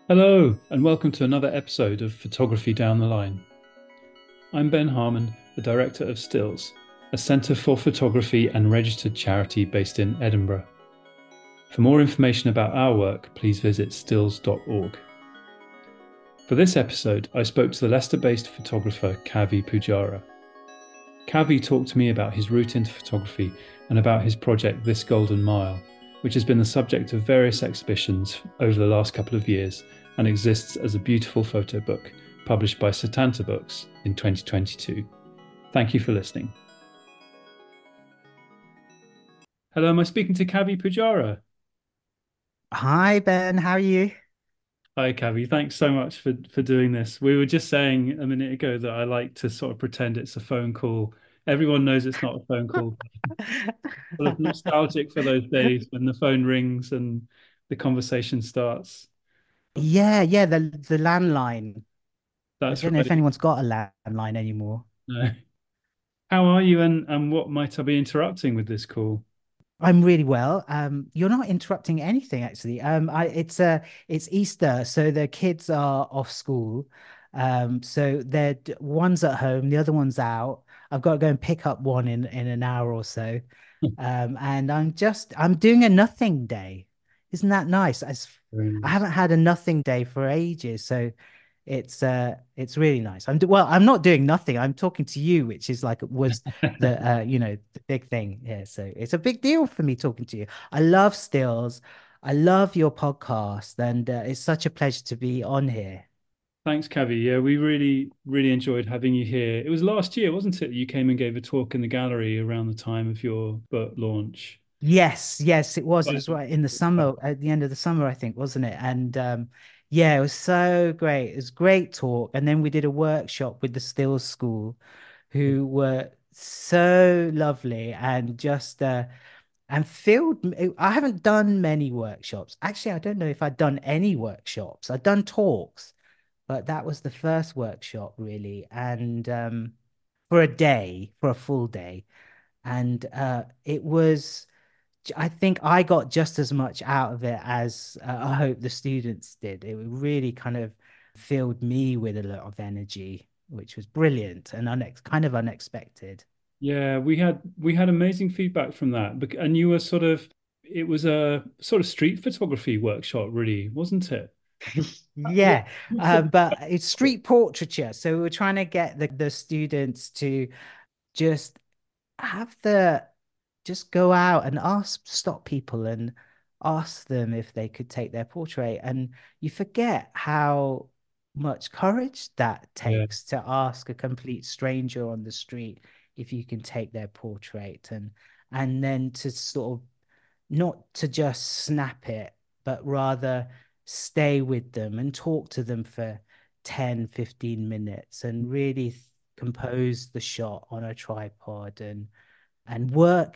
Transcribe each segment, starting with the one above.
Hello, and welcome to another episode of Photography Down the Line. I'm Ben Harmon, the director of Stills, a centre for photography and registered charity based in Edinburgh. For more information about our work, please visit stills.org. For this episode, I spoke to the Leicester based photographer Kavi Pujara. Kavi talked to me about his route into photography and about his project This Golden Mile, which has been the subject of various exhibitions over the last couple of years and exists as a beautiful photo book published by Setanta Books in 2022. Thank you for listening. Hello, am I speaking to Kavi Pujara? Hi Ben, how are you? Hi, Kavi. Thanks so much for doing this. We were just saying a minute ago that I like to sort of pretend it's a phone call. Everyone knows it's not a phone call. Sort of nostalgic for those days when the phone rings and the conversation starts. Yeah, the landline. I That's don't know if right. anyone's got a landline anymore. No. How are you and what might I be interrupting with this call? I'm really well. You're not interrupting anything actually. It's Easter, so the kids are off school. So one's at home, the other one's out. I've got to go and pick up one in an hour or so. And I'm doing a nothing day. Isn't that nice? Very I nice. haven't had a nothing day for ages, so it's really nice. I'm not doing nothing. I'm talking to you, which is like was the big thing. Yeah, so it's a big deal for me talking to you. I love Stills. I love your podcast, and it's such a pleasure to be on here. Thanks, Kavi. Yeah, we really enjoyed having you here. It was last year, wasn't it? You came and gave a talk in the gallery around the time of your book launch. Yes, it was. It Right. was right in the summer, at the end of the summer, I think, wasn't it? And yeah, it was so great. It was great talk. And then we did a workshop with the Stills School, who were so lovely and just and filled. I haven't done many workshops. Actually, I don't know if I'd done any workshops. I'd done talks, but that was the first workshop really. And for a day, for a full day. And it was. I think I got just as much out of it as I hope the students did. It really kind of filled me with a lot of energy, which was brilliant and kind of unexpected. Yeah, we had amazing feedback from that. And you were sort of it was a sort of street photography workshop, really, wasn't it? What Yeah, but it's street portraiture. So we were trying to get the students to just have the just go out and stop people and ask them if they could take their portrait. And you forget how much courage that Yeah, takes to ask a complete stranger on the street if you can take their portrait and then to sort of not to just snap it, but rather stay with them and talk to them for 10, 15 minutes and really compose the shot on a tripod and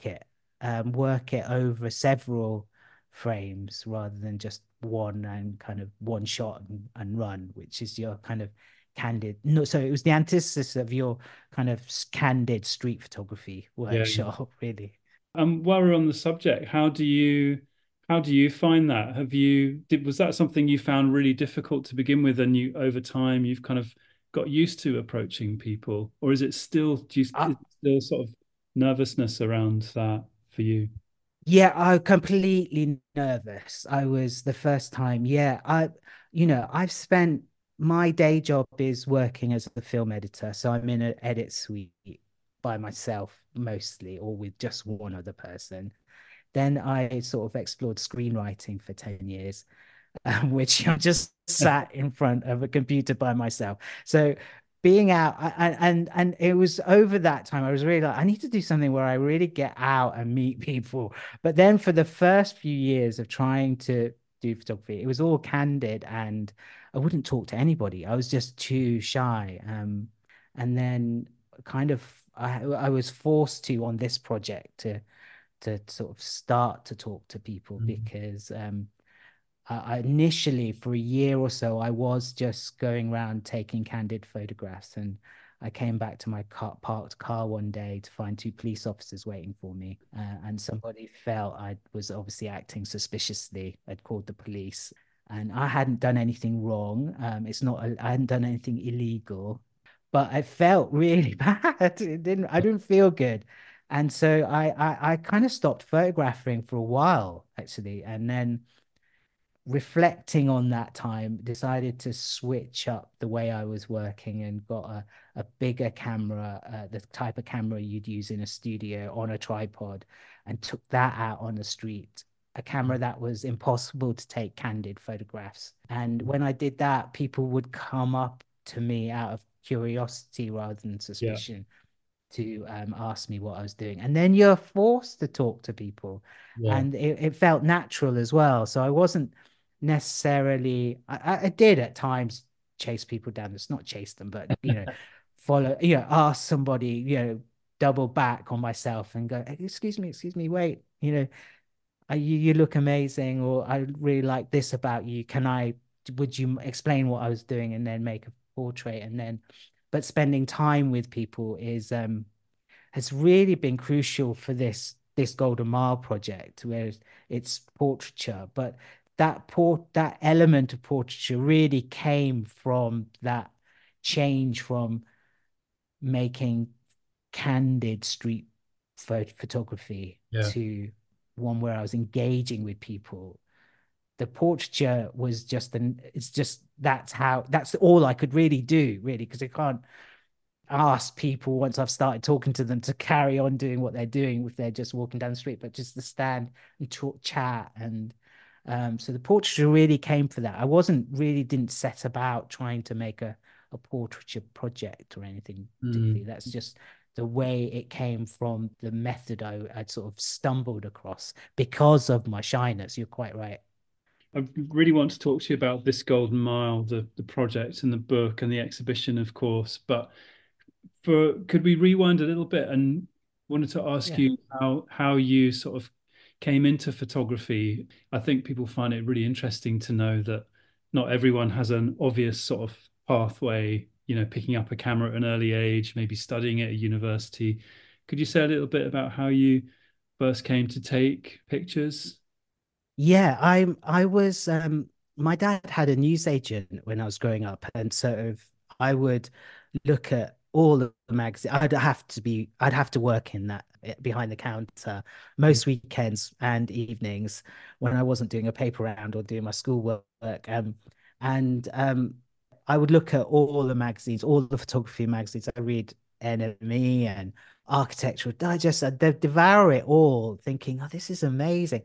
work it over several frames rather than just one and kind of one shot and run, which is your kind of candid. No, so it was the antithesis of your kind of candid street photography yeah. workshop, really. While we're on the subject, how do you find that? Was that something you found really difficult to begin with, and you over time you've kind of got used to approaching people, or is it still is Uh, it still sort of nervousness around that for you? yeah, I completely nervous. I was the first time. I've spent my day job is working as a film editor, so I'm in an edit suite by myself mostly, or with just one other person. Then I sort of explored screenwriting for 10 years, which I just sat in front of a computer by myself. So being out and it was over that time I was really like I need to do something where I really get out and meet people. But then for the first few years of trying to do photography, it was all candid and I wouldn't talk to anybody. I was just too shy. And then kind of I was forced to on this project to sort of start to talk to people Mm. because I initially for a year or so I was just going around taking candid photographs and I came back to my parked car one day to find two police officers waiting for me and somebody felt I was obviously acting suspiciously. I'd called the police and I hadn't done anything wrong. It's not, I hadn't done anything illegal, but I felt really bad. I didn't feel good. And so I kind of stopped photographing for a while, actually. And then reflecting on that time, decided to switch up the way I was working and got a bigger camera, the type of camera you'd use in a studio on a tripod, and took that out on the street. A camera that was impossible to take candid photographs. And when I did that, people would come up to me out of curiosity rather than Yeah. suspicion to ask me what I was doing. And then you're forced to talk to people. Yeah. And it felt natural as well. So I wasn't necessarily, I did at times chase people down. It's not chase them, but, follow, ask somebody, double back on myself and go, excuse me, wait, you look amazing, or I really like this about you. Would you explain what I was doing and then make a portrait? And then, but spending time with people has really been crucial for this Golden Mile project, where it's portraiture, but that element of portraiture really came from that change from making candid street photography Yeah. to one where I was engaging with people. The portraiture was it's just that's all I could really do, really, because I can't ask people once I've started talking to them to carry on doing what they're doing if they're just walking down the street, but just to stand and talk, chat. And so the portraiture really came for that. I didn't set about trying to make a portraiture project or anything Mm. particularly. That's just the way it came from the method I'd sort of stumbled across because of my shyness. You're quite right. I really want to talk to you about this Golden Mile, the project and the book and the exhibition, of course. But could we rewind a little bit and wanted to ask Yeah. you how you sort of came into photography? I think people find it really interesting to know that not everyone has an obvious sort of pathway, picking up a camera at an early age, maybe studying at a university. Could you say a little bit about how you first came to take pictures? Yeah, I was my dad had a newsagent when I was growing up, and sort of I would look at all of the magazines. I'd have to work in that behind the counter Mm. most weekends and evenings when I wasn't doing a paper round or doing my schoolwork. And I would look at all the magazines, all the photography magazines. I read NME and Architectural Digest. I'd devour it all, thinking, "Oh, this is amazing."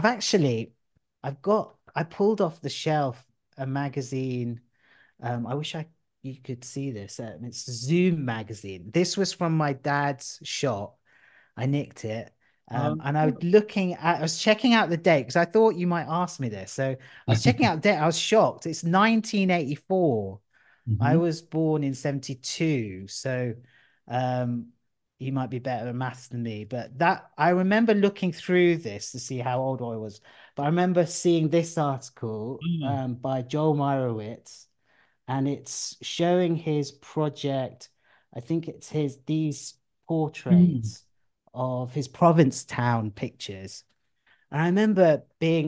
I pulled off the shelf a magazine. I wish you could see this. It's Zoom magazine. This was from my dad's shop. I nicked it. Um, And I was checking out the date because I thought you might ask me this. So I was checking out the date. I was shocked. It's 1984. I mhm. was born in 72. So um, you might be better at maths than me. But that I remember looking through this to see how old I was. But I remember seeing this article Ah, by Joel Meyerowitz, and it's showing his project. I think it's these mm, portraits of his Provincetown pictures. And I remember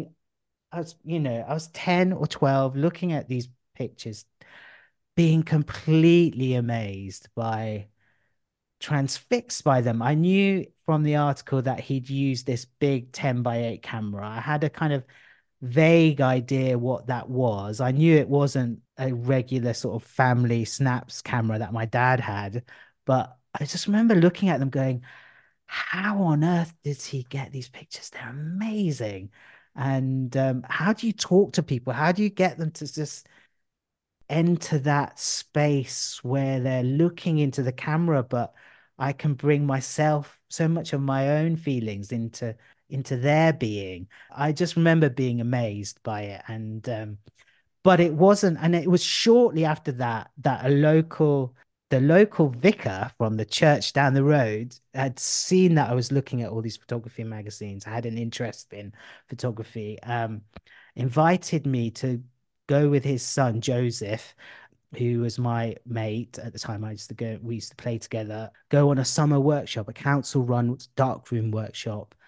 I was 10 or 12 looking at these pictures, being completely amazed transfixed by them. I knew from the article that he'd used this big 10 by 8 camera. I had a kind of vague idea what that was. I knew it wasn't a regular sort of family snaps camera that my dad had, but I just remember looking at them going, how on earth did he get these pictures? They're amazing. And how do you talk to people? How do you get them to just enter that space where they're looking into the camera, but I can bring myself, so much of my own feelings into their being. I just remember being amazed by it. And but it wasn't, and it was shortly after that that the local vicar from the church down the road had seen that I was looking at all these photography magazines. I had an interest in photography, invited me to go with his son Joseph, who was my mate at the time. We used to play together, go on a summer workshop, a council run darkroom workshop.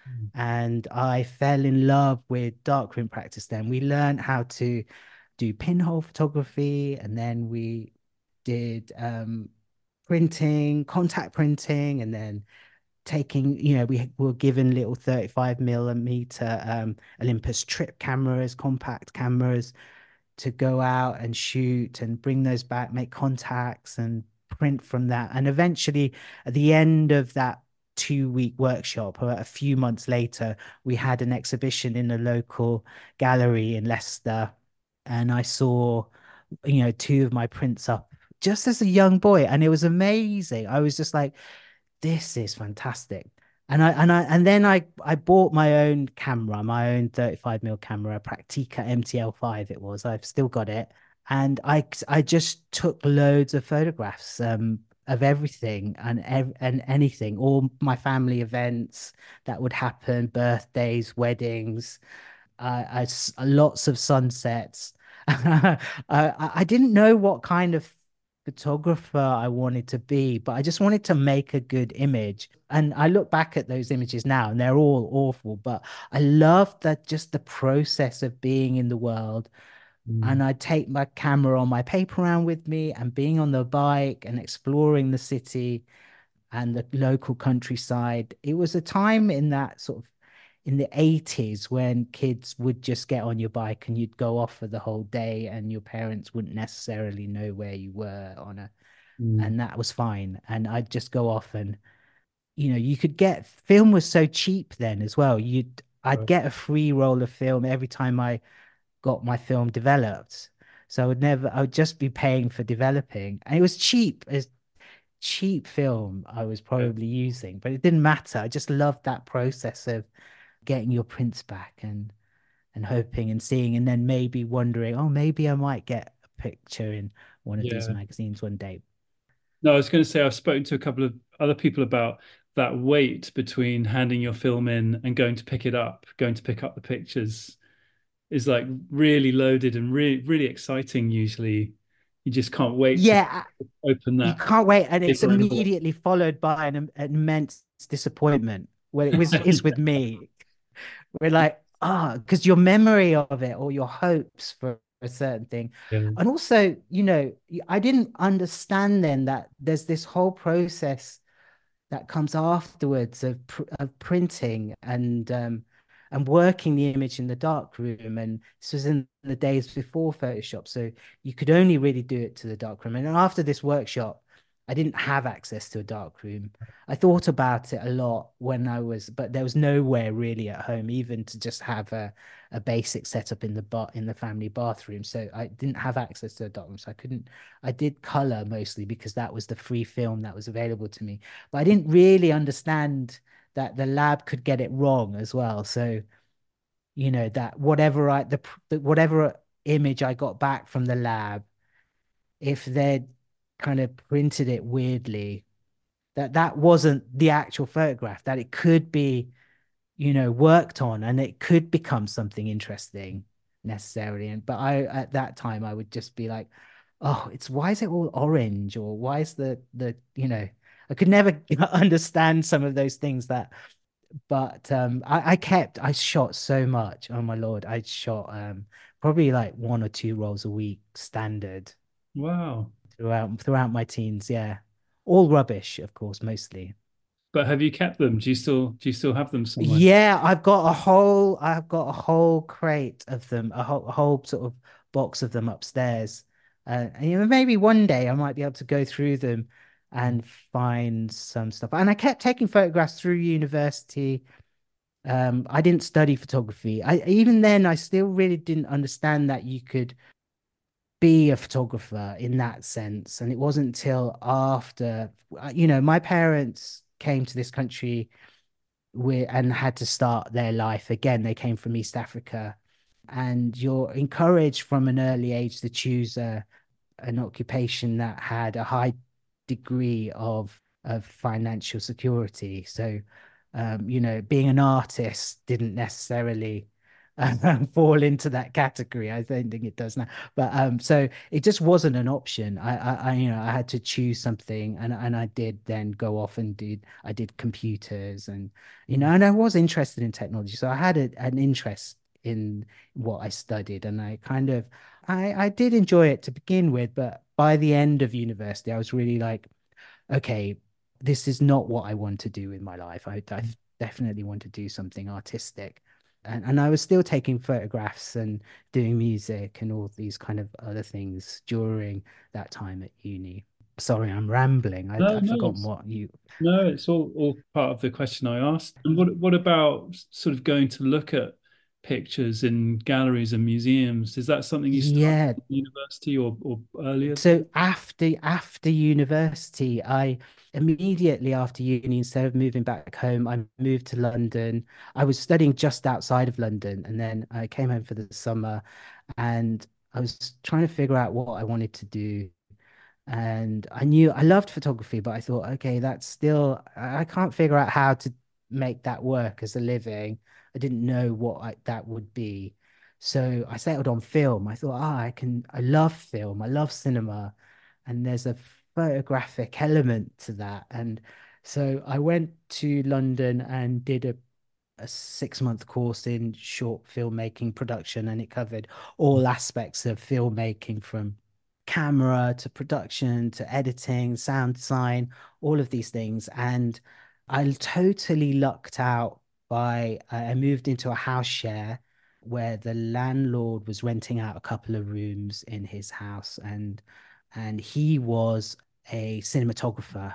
Mm. And I fell in love with darkroom practice then. We learned how to do pinhole photography, and then we did printing, contact printing, and then taking, we were given little 35 millimeter Olympus trip cameras, compact cameras to go out and shoot and bring those back, make contacts and print from that. And eventually, at the end of that 2 week workshop, or a few months later, we had an exhibition in a local gallery in Leicester. And I saw, two of my prints up just as a young boy. And it was amazing. I was just like, this is fantastic. And then I bought my own camera, my own 35mm camera, Praktica MTL5 it was. I've still got it. And I just took loads of photographs of everything and anything, all my family events that would happen, birthdays, weddings, lots of sunsets. I didn't know what kind of photographer I wanted to be, but I just wanted to make a good image. And I look back at those images now, and they're all awful, but I love that, just the process of being in the world. Mm. And I'd take my camera on my paper round with me, and being on the bike and exploring the city and the local countryside. It was a time in that sort of in the 80s when kids would just get on your bike and you'd go off for the whole day, and your parents wouldn't necessarily know where you were on a, Mm. and that was fine. And I'd just go off, and you could get, film was so cheap then as well. I'd Right. get a free roll of film every time I got my film developed. So I would just be paying for developing. And it was cheap. It's cheap film I was Yeah. probably using, but it didn't matter. I just loved that process of getting your prints back and hoping and seeing, and then maybe wondering, oh, maybe I might get a picture in one of these Yeah. magazines one day. No, I was going to say I've spoken to a couple of other people about that wait between handing your film in and going to pick it up, going to pick up the pictures is like really loaded and really, really exciting usually. You just can't wait to Yeah, open you that can't wait, and it's paper envelope. immediately followed by an immense disappointment. Well, it's with me. We're like, because your memory of it or your hopes for a certain thing. Yeah. And also, I didn't understand then that there's this whole process that comes afterwards of printing and working the image in the dark room. And this was in the days before Photoshop, so you could only really do it to the dark room. And after this workshop, I didn't have access to a dark room. I thought about it a lot but there was nowhere really at home, even to just have a basic setup in the family bathroom. So I didn't have access to a dark room. So I couldn't, I did color mostly because that was the free film that was available to me. But I didn't really understand that the lab could get it wrong as well. So, that whatever image I got back from the lab, if they'd kind of printed it weirdly, that wasn't the actual photograph, that it could be, worked on, and it could become something interesting necessarily. And but I at that time I would just be like, oh, it's why is it all orange, or why is I could never understand some of those things that. But I shot so much. Oh my Lord, I shot probably like 1 or 2 rolls a week standard Wow. throughout my teens. Yeah, all rubbish, of course, mostly. But have you kept them? Do you still have them somewhere? Yeah, I've got a whole crate of them, a whole sort of box of them upstairs. And maybe one day I might be able to go through them and find some stuff. And I kept taking photographs through university. I didn't study photography. Even then I still really didn't understand that you could be a photographer in that sense. And it wasn't until after, my parents came to this country and had to start their life again. They came from East Africa, and you're encouraged from an early age to choose an occupation that had a high degree of financial security. So, being an artist didn't necessarily fall into that category. I don't think it does now. But so it just wasn't an option. I had to choose something, and I did then go off and I did computers, and and I was interested in technology, so I had an interest in what I studied, and I did enjoy it to begin with, but by the end of university, I was really like, okay, this is not what I want to do with my life. I definitely want to do something artistic. And I was still taking photographs and doing music and all these kind of other things during that time at uni. Sorry, I'm rambling. No, I've no, forgotten what you. no, it's all part of the question I asked. And what about sort of going to look at pictures in galleries and museums? Is that something you started Yeah, at university or earlier? so after university, I immediately after uni, instead of moving back home, I moved to London. I was studying just outside of London, and then I came home for the summer, and I was trying to figure out what I wanted to do. And I knew I loved photography, but I thought, okay, that's still, I can't figure out how to make that work as a living. I didn't know what that would be. So I settled on film. I thought, I love film, I love cinema, and there's a photographic element to that. And so I went to London and did a 6 month course in short filmmaking production, and it covered all aspects of filmmaking from camera to production to editing, sound design, all of these things. And I totally lucked out by I moved into a house share where the landlord was renting out a couple of rooms in his house, and he was a cinematographer.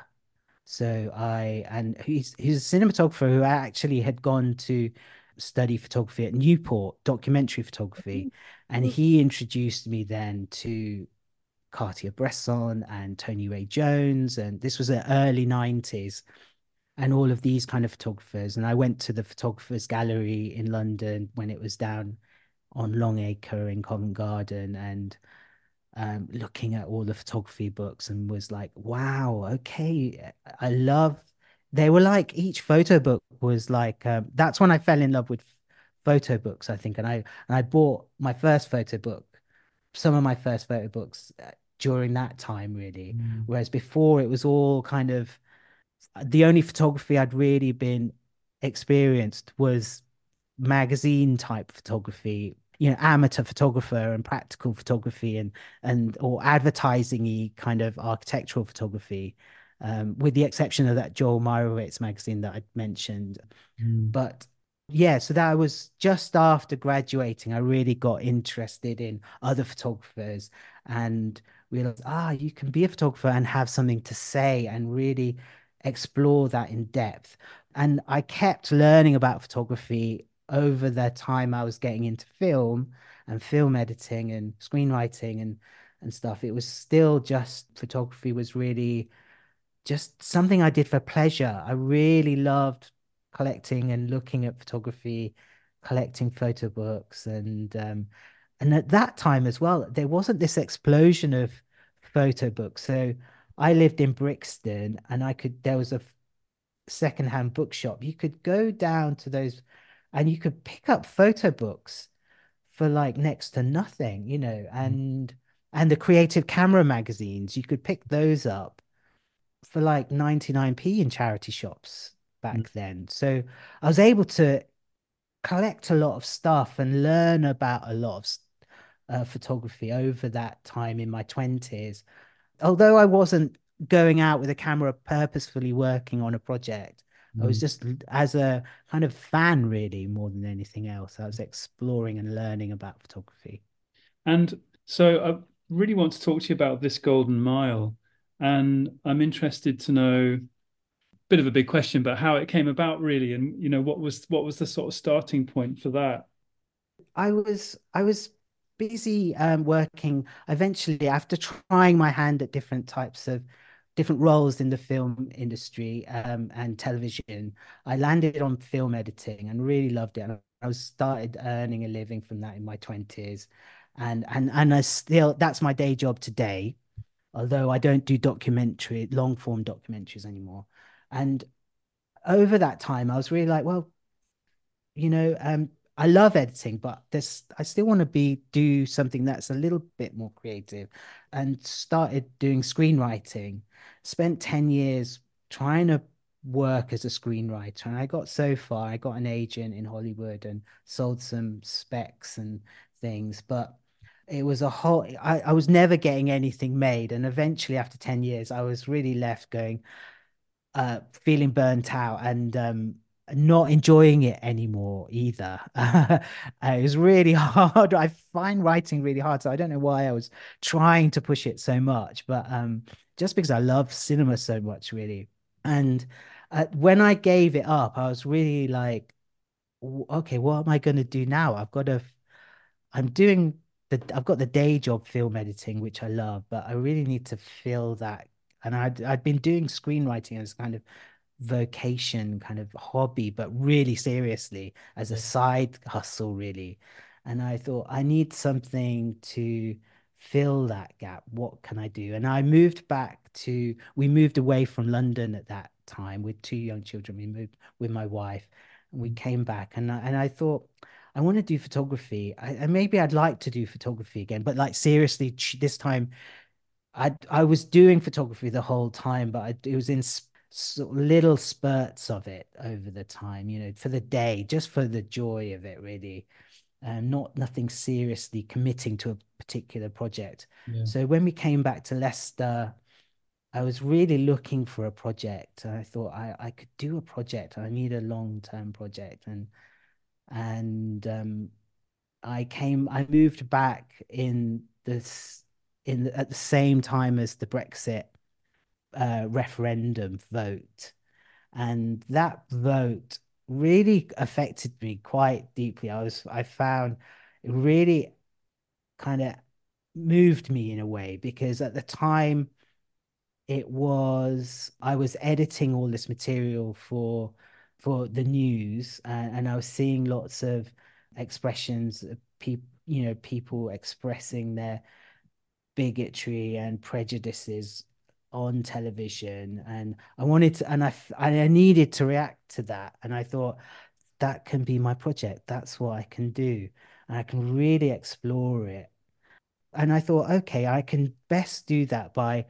And he's a cinematographer who actually had gone to study photography at Newport, documentary photography. And he introduced me then to Cartier-Bresson and Tony Ray Jones. And this was the early 90s and all of these kind of photographers. And I went to the Photographers Gallery in London when it was down on Longacre in Covent Garden, and looking at all the photography books and was like, wow, okay, I love. They were like each photo book was like that's when I fell in love with photo books, I think, and I bought my first photo book, some of my first photo books during that time, really. Mm. Whereas before it was all kind of the only photography I'd really been experienced was magazine type photography, amateur photographer and practical photography and or advertising-y kind of architectural photography, with the exception of that Joel Meyerowitz magazine that I mentioned. Mm. But yeah, so that was just after graduating, I really got interested in other photographers and realized, you can be a photographer and have something to say and really explore that in depth. And I kept learning about photography over the time I was getting into film and film editing and screenwriting and stuff. It was still just photography was really just something I did for pleasure. I really loved collecting and looking at photography, collecting photo books, and at that time as well, there wasn't this explosion of photo books. So I lived in Brixton, and there was a secondhand bookshop. You could go down to those, and you could pick up photo books for like next to nothing, and the Creative Camera magazines, you could pick those up for like 99p in charity shops Mm. back then. So I was able to collect a lot of stuff and learn about a lot of photography over that time in my 20s. Although I wasn't going out with a camera purposefully working on a project, I was Mm. just as a kind of fan, really, more than anything else. I was exploring and learning about photography. And so I really want to talk to you about this Golden Mile, and I'm interested to know, bit of a big question, but how it came about really, and what was the sort of starting point for that? I was busy working eventually after trying my hand at different roles in the film industry and television. I landed on film editing and really loved it. And I was started earning a living from that in my 20s. And I still that's my day job today, although I don't do long form documentaries anymore. And over that time, I was really like, well, I love editing, but I still want to do something that's a little bit more creative, and started doing screenwriting. Spent 10 years trying to work as a screenwriter, and I got so far. I got an agent in Hollywood and sold some specs and things, but it was a whole, I was never getting anything made. And eventually, after 10 years, I was really left going, feeling burnt out, and not enjoying it anymore either. It was really hard. I find writing really hard, so I don't know why I was trying to push it so much, but just because I love cinema so much, really. And when I gave it up, I was really like, Okay, what am I going to do now? I'm doing I've got the day job film editing, which I love, but I really need to fill that. And I'd been doing screenwriting as kind of vocation, kind of hobby, but really seriously as a Yeah. side hustle, really. And I thought I need something to fill that gap. What can I do? And we moved away from London at that time with two young children. We moved with my wife, and we Mm. came back, and I thought I want to do photography. And maybe I'd like to do photography again, but like seriously, this time I was doing photography the whole time, but it was in sort of little spurts of it over the time, for the day, just for the joy of it, really, and not nothing seriously committing to a particular project. Yeah. So when we came back to Leicester, I was really looking for a project. I thought I could do a project. I need a long-term project, and I moved back at the same time as the Brexit referendum vote. And that vote really affected me quite deeply. I found it really kind of moved me in a way, because at the time I was editing all this material for the news, and I was seeing lots of expressions of people expressing their bigotry and prejudices on television, and I needed to react to that, and I thought that can be my project. That's what I can do, and I can really explore it. And I thought, okay, I can best do that by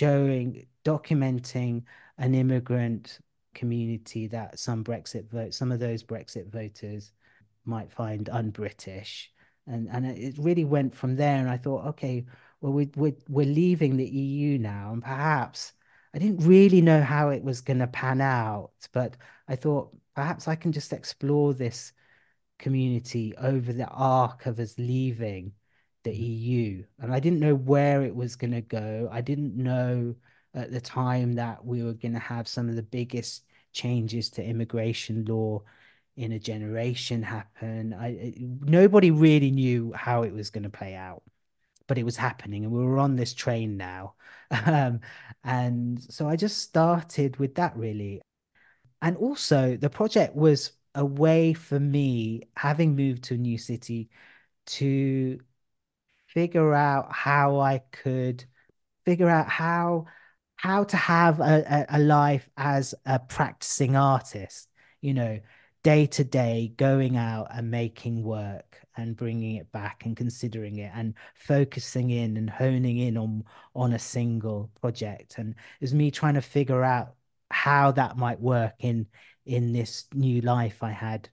documenting an immigrant community that some of those Brexit voters might find un-British. And it really went from there. And I thought, okay, well, we're leaving the EU now, and perhaps I didn't really know how it was going to pan out, but I thought perhaps I can just explore this community over the arc of us leaving the Yeah. EU. And I didn't know where it was going to go. I didn't know at the time that we were going to have some of the biggest changes to immigration law in a generation happen. Nobody really knew how it was going to play out, but it was happening, and we were on this train now. Um, and so I just started with that, really. And also, the project was a way for me, having moved to a new city, to figure out how I could figure out how to have a life as a practicing artist, you know, day to day, going out and making work and bringing it back and considering it and focusing in and honing in on a single project. And it was me trying to figure out how that might work in this new life I had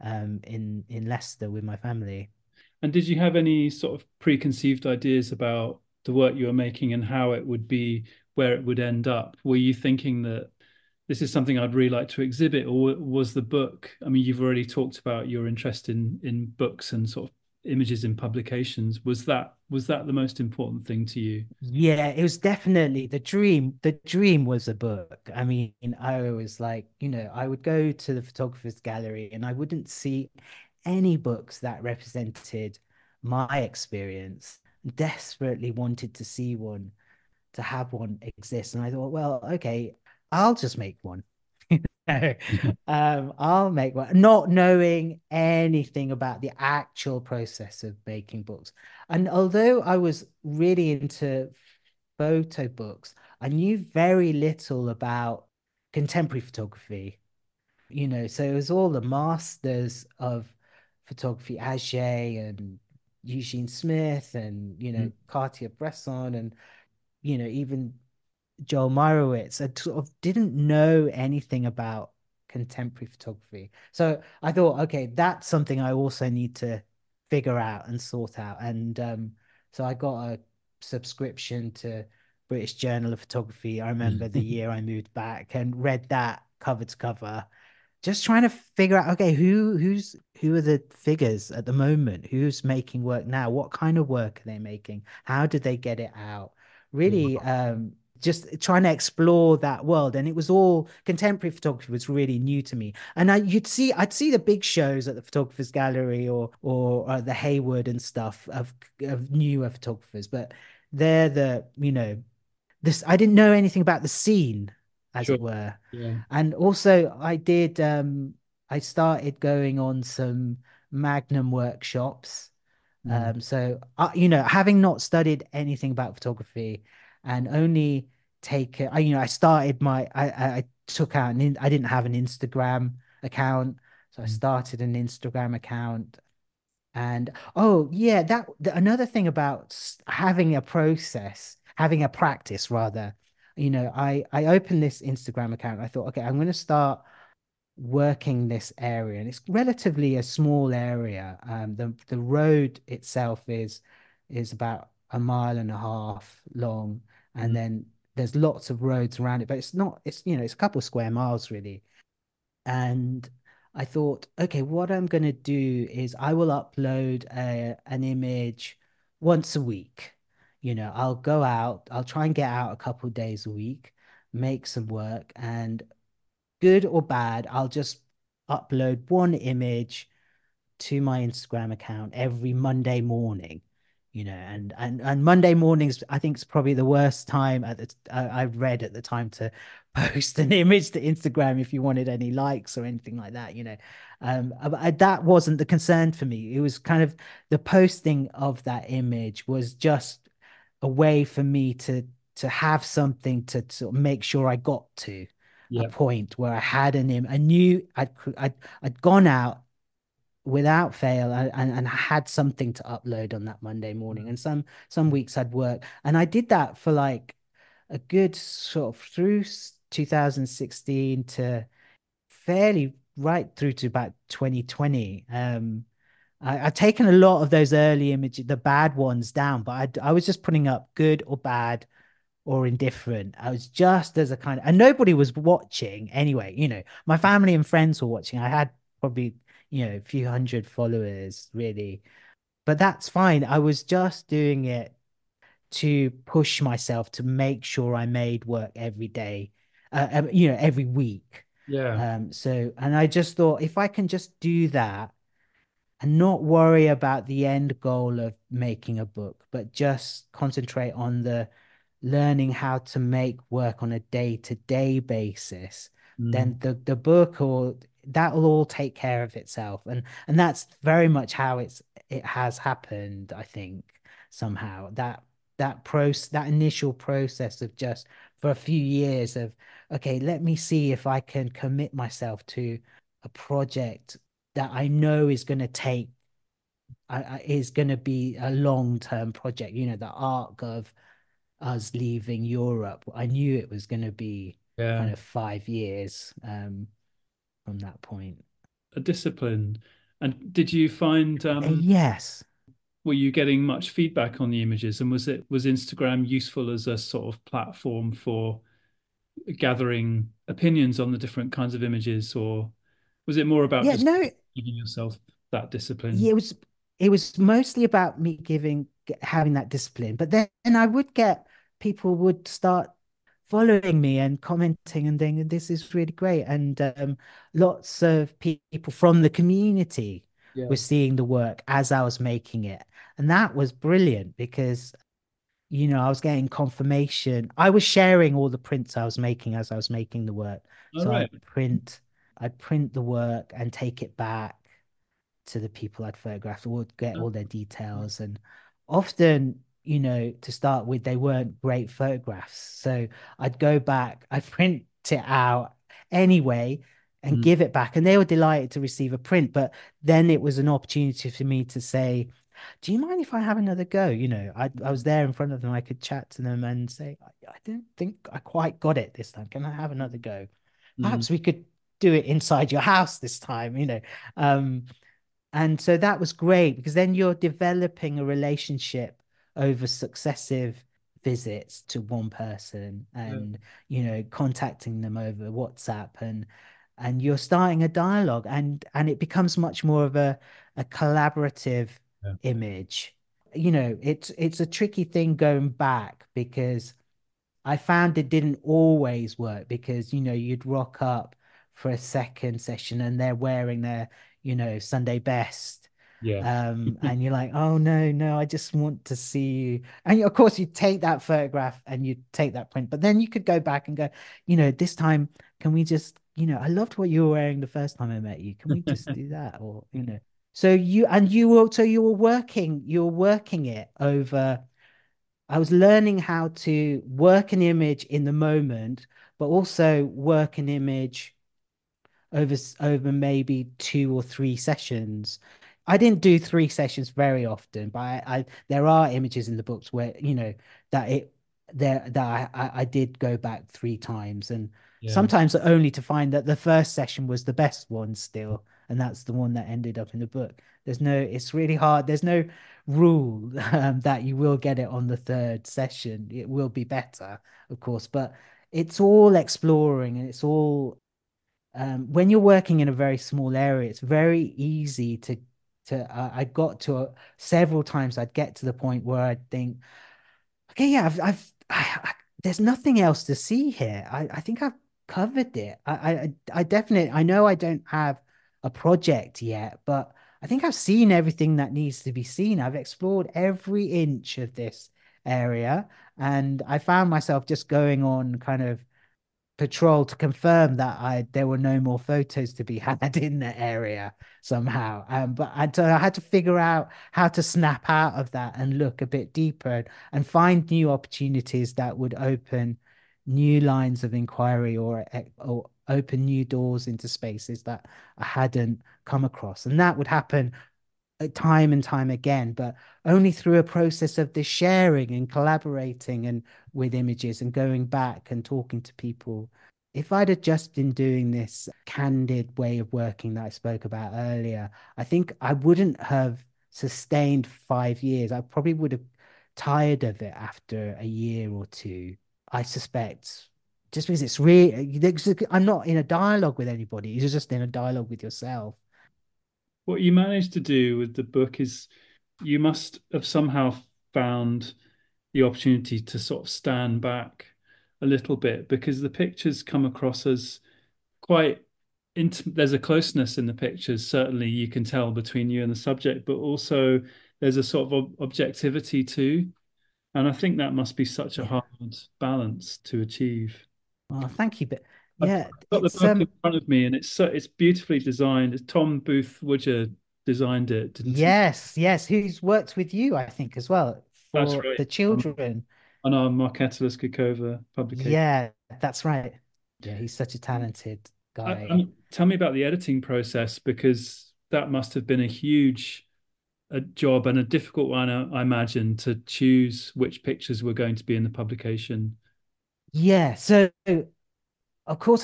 in Leicester with my family. And did you have any sort of preconceived ideas about the work you were making and how it would be, where it would end up? Were you thinking that this is something I'd really like to exhibit, or was the book? I mean, you've already talked about your interest in books and sort of images in publications. Was that the most important thing to you? Yeah, it was definitely the dream. The dream was a book. I mean, I was like, I would go to the photographer's gallery and I wouldn't see any books that represented my experience. Desperately wanted to see one, to have one exist. And I thought, well, okay, I'll just make one. I'll make one, not knowing anything about the actual process of making books. And although I was really into photo books, I knew very little about contemporary photography. So it was all the masters of photography, Auger and Eugene Smith and, Mm. Cartier-Bresson and, even Joel Meyerowitz. I sort of didn't know anything about contemporary photography. So I thought, okay, that's something I also need to figure out and sort out. And so I got a subscription to British Journal of Photography. I remember the year I moved back and read that cover to cover, just trying to figure out, okay, who are the figures at the moment? Who's making work now? What kind of work are they making? How did they get it out? Really, just trying to explore that world. And it was all contemporary photography was really new to me. And I'd see the big shows at the Photographers Gallery or the Hayward and stuff of newer photographers, but they're this I didn't know anything about the scene, as Sure. it were. Yeah. And also I started going on some Magnum workshops. Mm. Having not studied anything about photography and only I started I took out I didn't have an Instagram account, so I Mm. started an Instagram account. And oh yeah, another thing about having a process, having a practice rather. I opened this Instagram account. I thought, okay, I'm going to start working this area, and it's relatively a small area. The road itself is about a mile and a half long, and Mm. then there's lots of roads around it, but it's not. It's a couple of square miles really. And I thought, okay, what I'm going to do is I will upload an image once a week. I'll go out, I'll try and get out a couple of days a week, make some work, and good or bad, I'll just upload one image to my Instagram account every Monday morning, and Monday mornings I think is probably the worst time I've read at the time to post an image to Instagram if you wanted any likes or anything like that. That wasn't the concern for me. It was kind of the posting of that image was just a way for me to have something to sort of make sure I got to a Yeah. point where I had I knew I'd gone out without fail and had something to upload on that Monday morning. And some weeks I'd work, and I did that for like a good sort of through 2016 to fairly right through to about 2020. I've taken a lot of those early images, the bad ones down, but I was just putting up good or bad or indifferent. I was just as a kind of, and nobody was watching anyway. My family and friends were watching. I had probably, a few hundred followers, really, but that's fine. I was just doing it to push myself to make sure I made work every day, every week. Yeah. And I just thought if I can just do that and not worry about the end goal of making a book, but just concentrate on the learning how to make work on a day-to-day basis, Mm. then the book or that'll all take care of itself. And that's very much how it has happened, I think, somehow. That initial process of just for a few years of, okay, let me see if I can commit myself to a project that I know is going to take is going to be a long-term project. The arc of us leaving Europe, I knew it was going to be Yeah. kind of 5 years from that point. A discipline. And did you find Yes. were you getting much feedback on the images, and was Instagram useful as a sort of platform for gathering opinions on the different kinds of images, or was it more about Yeah, just no, giving yourself that yeah, discipline? it was mostly about me having that discipline. But then I would get people would start following me and commenting and saying, this is really great. And lots of people from the community Yeah. were seeing the work as I was making it. And that was brilliant because, I was getting confirmation. I was sharing all the prints I was making as I was making the work. All So right. I'd print the work and take it back to the people I'd photographed, or get all their details. And often, to start with, they weren't great photographs. So I'd go back, I'd print it out anyway, and Mm. give it back. And they were delighted to receive a print. But then it was an opportunity for me to say, do you mind if I have another go? I was there in front of them. I could chat to them and say, I don't think I quite got it this time. Can I have another go? Mm. Perhaps we could do it inside your house this time. Um, and so that was great because then you're developing a relationship over successive visits to one person Yeah. and, contacting them over WhatsApp and you're starting a dialogue and it becomes much more of a collaborative Yeah. image. It's a tricky thing going back because I found it didn't always work because, you'd rock up for a second session and they're wearing their, Sunday best. Yeah. And you're like, oh no, no, I just want to see you. And of course, you take that photograph and you take that print, but then you could go back and go, this time, can we just, I loved what you were wearing the first time I met you. Can we just do that? So you were working it over. I was learning how to work an image in the moment, but also work an image over maybe 2 or 3 sessions. I didn't do 3 sessions very often, but there are images in the books where that it there that I did go back 3 times, and Yeah. sometimes only to find that the first session was the best one still, and that's the one that ended up in the book. It's really hard. There's no rule that you will get it on the third session. It will be better, of course, but it's all exploring and it's all when you're working in a very small area, it's very easy I got to several times I'd get to the point where I'd think, okay, yeah, there's nothing else to see here. I think I've covered it. I definitely, I know I don't have a project yet, but I think I've seen everything that needs to be seen. I've explored every inch of this area, and I found myself just going on kind of patrol to confirm that there were no more photos to be had in the area somehow. So I had to figure out how to snap out of that and look a bit deeper and find new opportunities that would open new lines of inquiry or open new doors into spaces that I hadn't come across. And that would happen time and time again, but only through a process of this sharing and collaborating and with images and going back and talking to people. If I'd have just been doing this candid way of working that I spoke about earlier, I think I wouldn't have sustained 5 years. I probably would have tired of it after a year or two. I suspect just because it's really, I'm not in a dialogue with anybody. You're just in a dialogue with yourself. What you managed to do with the book is you must have somehow found the opportunity to sort of stand back a little bit because the pictures come across as quite there's a closeness in the pictures, certainly you can tell between you and the subject, but also there's a sort of objectivity too. And I think that must be such a Yeah. hard balance to achieve. Oh, thank you. But I've yeah, got the it's book in front of me, and it's beautifully designed. It's Tom Booth Woodger designed it, didn't he? yes, yes, who's worked with you, I think, as well That's for right. the children. On our Marketa Luskakova publication. Yeah, that's right. Yeah, he's such a talented guy. Tell me about the editing process because that must have been a huge a job and a difficult one, I imagine, to choose which pictures were going to be in the publication. Yeah, so of course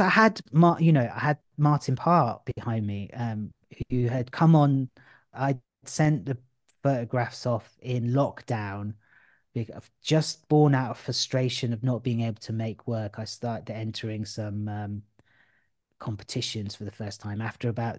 I had Martin Parr behind me, who had come on. I sent the photographs off in lockdown because just born out of frustration of not being able to make work. I started entering some competitions for the first time after about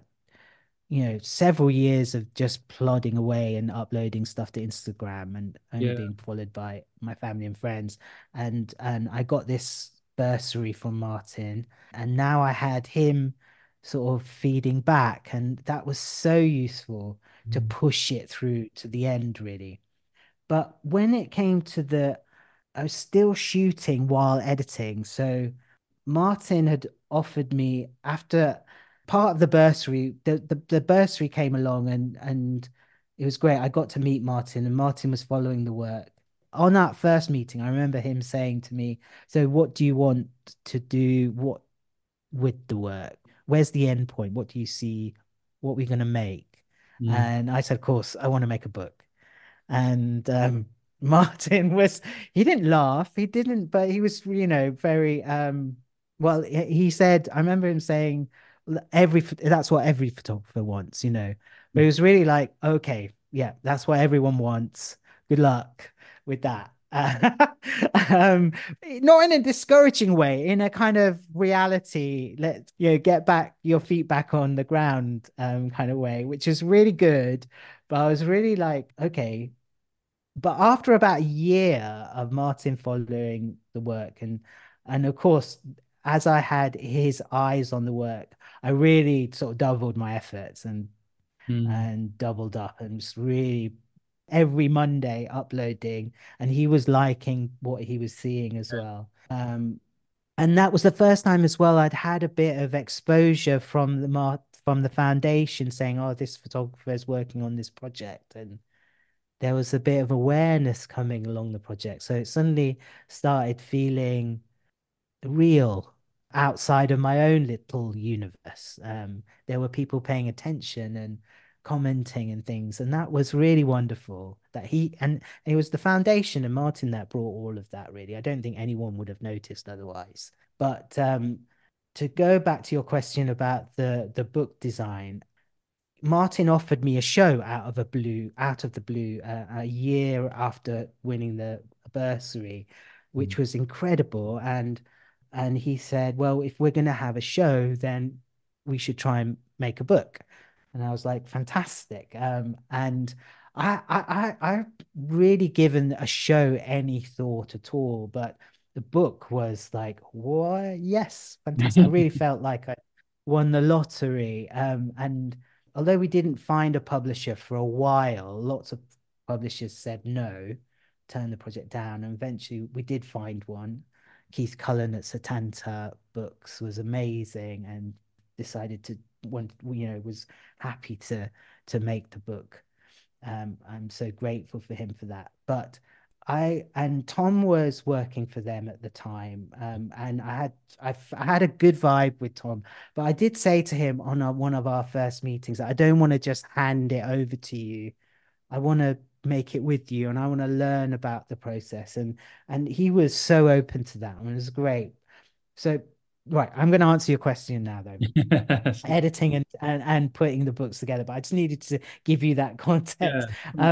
several years of just plodding away and uploading stuff to Instagram and only Yeah. being followed by my family and friends. And I got this bursary from Martin, and now I had him sort of feeding back, and that was so useful to Mm. push it through to the end, really. But when it came to I was still shooting while editing. So Martin had offered me after part of the bursary, the bursary came along and it was great. I got to meet Martin and Martin was following the work. On that first meeting, I remember him saying to me, so what do you want to do with the work? where's the end point? What do you see? What we're going to make? Mm. And I said, of course, I want to make a book. And Martin was, he didn't laugh, he didn't, but he was, very, well, he said, I remember him saying, that's what every photographer wants, but he was really like, okay, yeah, that's what everyone wants. Good luck with that. Um, Not in a discouraging way, in a kind of reality, get back your feet back on the ground, kind of way, which is really good. But I was really like, okay. But after about a year of Martin following the work, and of course, as I had his eyes on the work, I really sort of doubled my efforts Mm. and doubled up and just really every Monday uploading, and he was liking what he was seeing as well. And that was the first time as well I'd had a bit of exposure from from the foundation saying, "Oh, this photographer is working on this project," and there was a bit of awareness coming along the project. So it suddenly started feeling real outside of my own little universe. There were people paying attention and commenting and things, and that was really wonderful. That and it was the foundation and Martin that brought all of that. Really, I don't think anyone would have noticed otherwise. But to go back to your question about the book design, Martin offered me a show out of the blue, a year after winning the bursary, Mm. which was incredible. And he said, "Well, if we're going to have a show, then we should try and make a book." And I was like, "Fantastic!" And I really given a show any thought at all, but the book was like, "What? Yes, fantastic!" I really felt like I won the lottery. And although we didn't find a publisher for a while, lots of publishers said no, turned the project down, and eventually we did find one. Keith Cullen at Satanta Books was amazing and decided to was happy to make the book. I'm so grateful for him for that. But Tom was working for them at the time, and I had a good vibe with Tom. But I did say to him on one of our first meetings that I don't want to just hand it over to you. I want to make it with you, and I want to learn about the process. And he was so open to that, and it was great. So, right, I'm going to answer your question now, though, Yes. editing and putting the books together, but I just needed to give you that Yeah. context.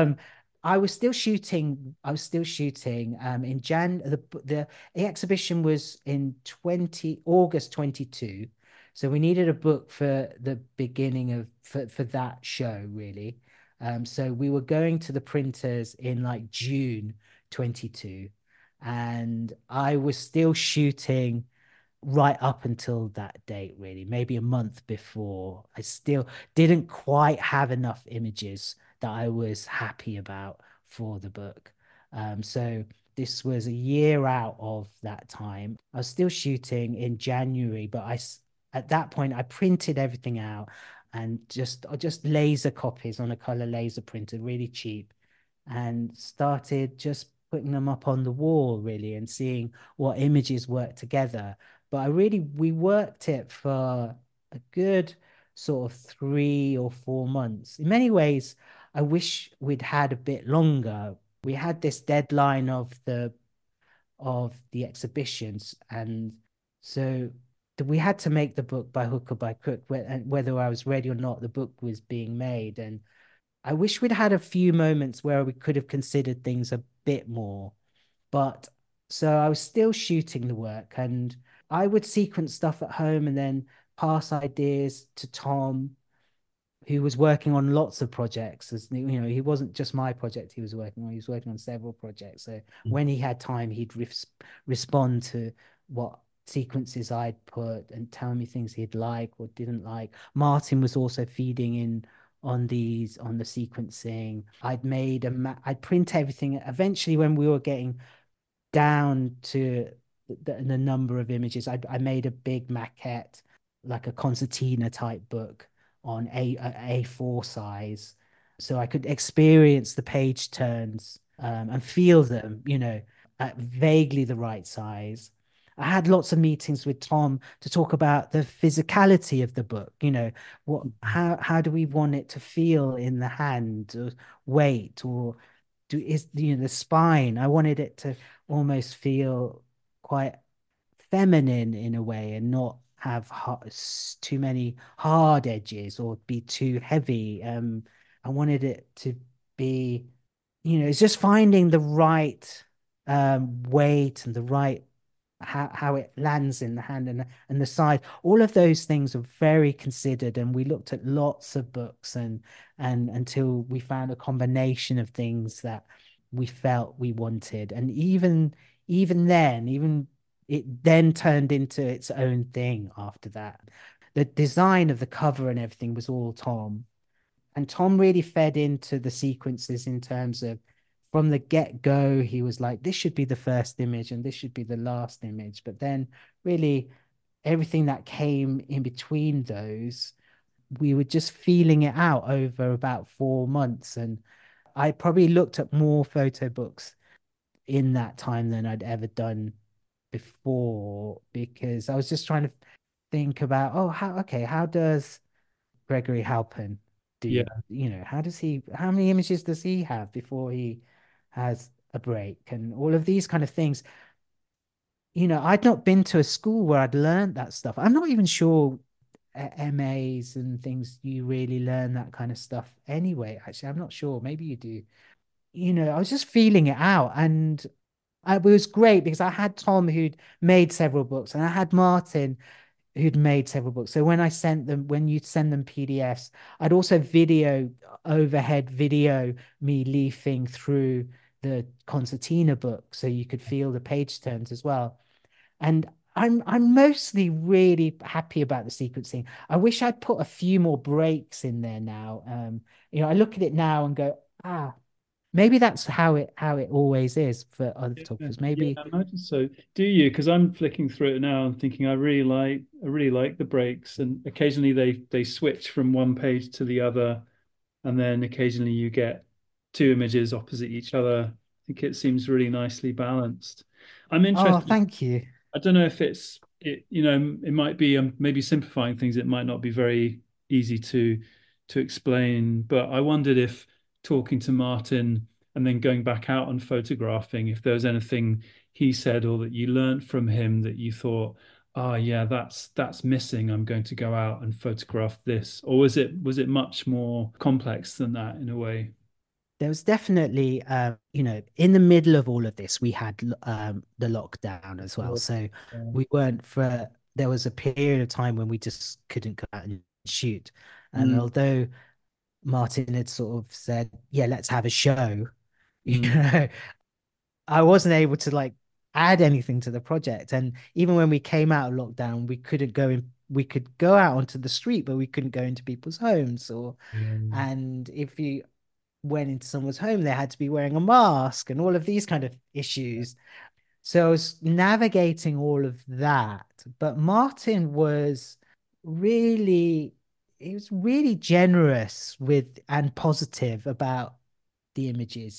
I was still shooting in the exhibition was in 20 August 22. So we needed a book for the beginning of for that show, really. So we were going to the printers in like June 22, and I was still shooting right up until that date, really, maybe a month before. I still didn't quite have enough images that I was happy about for the book. So this was a year out of that time. I was still shooting in January, but at that point I printed everything out and just laser copies on a color laser printer, really cheap, and started just putting them up on the wall, really, and seeing what images work together. But we worked it for a good sort of 3 or 4 months. In many ways, I wish we'd had a bit longer. We had this deadline of the exhibitions, and so we had to make the book by hook or by crook, and whether I was ready or not, the book was being made. And I wish we'd had a few moments where we could have considered things a bit more. But so I was still shooting the work, and I would sequence stuff at home and then pass ideas to Tom, who was working on lots of projects. As he wasn't just my project he was working on, he was working on several projects. So when he had time, he'd respond to what sequences I'd put and tell me things he'd like or didn't like. Martin was also feeding in on the sequencing. I'd print everything. Eventually, when we were getting down to the number of images, I made a big maquette, like a concertina type book on A4 size, so I could experience the page turns, and feel them, at vaguely the right size. I had lots of meetings with Tom to talk about the physicality of the book. What how do we want it to feel in the hand, or weight, or the spine. I wanted it to almost feel quite feminine in a way and not have too many hard edges or be too heavy. I wanted it to be, it's just finding the right weight and the right how it lands in the hand and the side. All of those things are very considered, and we looked at lots of books and until we found a combination of things that we felt we wanted. And even then, even it then turned into its own thing after that. The design of the cover and everything was all Tom. And Tom really fed into the sequences in terms of from the get-go, he was like, this should be the first image and this should be the last image. But then really everything that came in between those, we were just feeling it out over about 4 months. And I probably looked at more photo books in that time than I'd ever done before, because I was just trying to think about, oh, how does Gregory Halpin Yeah, do? How many images does he have before he has a break and all of these kind of things? I'd not been to a school where I'd learned that stuff. I'm not even sure MAs and things you really learn that kind of stuff anyway. Actually, I'm not sure. Maybe you do. I was just feeling it out, and it was great because I had Tom who'd made several books, and I had Martin who'd made several books. So when you send them PDFs, I'd also overhead video me leafing through the concertina book so you could feel the page turns as well. And I'm mostly really happy about the sequencing. I wish I'd put a few more breaks in there now. I look at it now and go, maybe that's how it always is for other yeah, photographers. yeah, Maybe. I imagine so. Do you? Because I'm flicking through it now and thinking I really like the breaks, and occasionally they switch from one page to the other, and then occasionally you get two images opposite each other. I think it seems really nicely balanced. I'm Oh, interested. thank you. I don't know if it might be maybe simplifying things. It might not be very easy to explain, but I wondered if talking to Martin and then going back out and photographing, if there was anything he said or that you learned from him that you thought, oh yeah, that's missing. I'm going to go out and photograph this. Or was it much more complex than that in a way? There was definitely, in the middle of all of this, we had the lockdown as well. Sure. So Yeah. we weren't for, there was a period of time when we just couldn't go out and shoot. And Mm, although Martin had sort of said, yeah, let's have a show, you mm, know, I wasn't able to like add anything to the project. And even when we came out of lockdown, we could go out onto the street, but we couldn't go into people's homes yeah. and if you went into someone's home, they had to be wearing a mask and all of these kind of issues. So I was navigating all of that. But Martin really, he was really generous with and positive about the images.